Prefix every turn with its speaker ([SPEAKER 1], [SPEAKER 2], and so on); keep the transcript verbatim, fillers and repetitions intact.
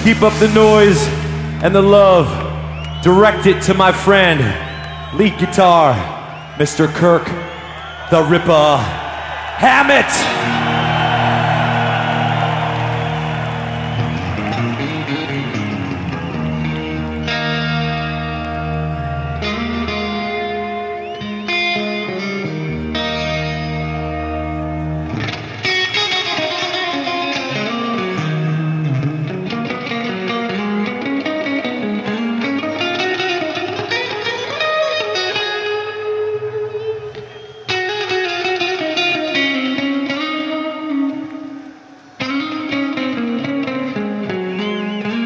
[SPEAKER 1] Keep up the noise and the love. Direct it to my friend, lead guitar, Mister Kirk the Ripper Hammett.